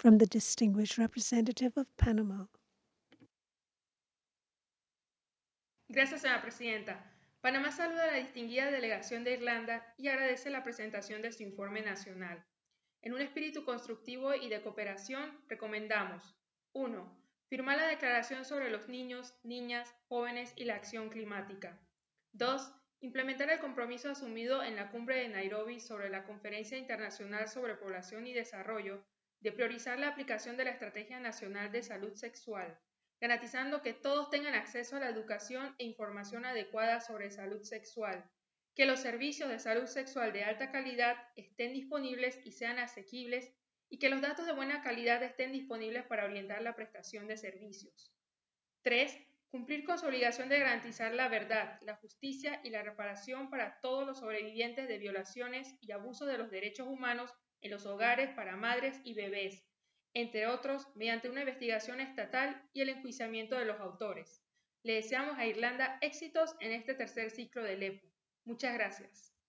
from the distinguished representative of Panama. Gracias, señora presidenta. Panamá saluda a la distinguida delegación de Irlanda y agradece la presentación de su informe nacional. En un espíritu constructivo y de cooperación, recomendamos 1. Firmar la Declaración sobre los niños, niñas, jóvenes y la acción climática. 2. Implementar el compromiso asumido en la cumbre de Nairobi sobre la Conferencia Internacional sobre Población y Desarrollo de priorizar la aplicación de la Estrategia Nacional de Salud Sexual, garantizando que todos tengan acceso a la educación e información adecuada sobre salud sexual, que los servicios de salud sexual de alta calidad estén disponibles y sean asequibles y que los datos de buena calidad estén disponibles para orientar la prestación de servicios. 3. Cumplir con su obligación de garantizar la verdad, la justicia y la reparación para todos los sobrevivientes de violaciones y abusos de los derechos humanos en los hogares para madres y bebés, entre otros, mediante una investigación estatal y el enjuiciamiento de los autores. Le deseamos a Irlanda éxitos en este tercer ciclo del EPU. Muchas gracias.